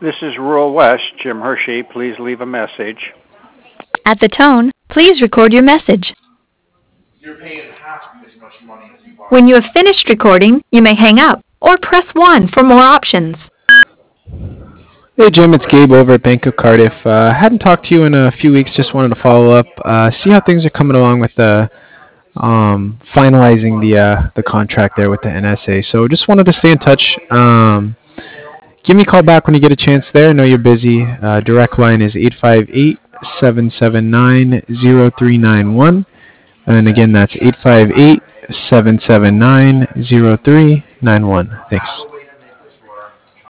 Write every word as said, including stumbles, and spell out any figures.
This is Rural West, Jim Hershey. Please leave a message. At the tone, please record your message. You're paying half as much money as you are. When you have finished recording, you may hang up or press one for more options. Hey Jim, it's Gabe over at Bank of Cardiff. Uh, hadn't talked to you in a few weeks, just wanted to follow up, uh, see how things are coming along with the um, finalizing the uh, the contract there with the N S A. So just wanted to stay in touch. Um, give me a call back when you get a chance there. I know you're busy. Uh, direct line is eight five eight, seven seven nine, zero three nine one. And again, that's eight five eight, seven seven nine, zero three nine one. Thanks.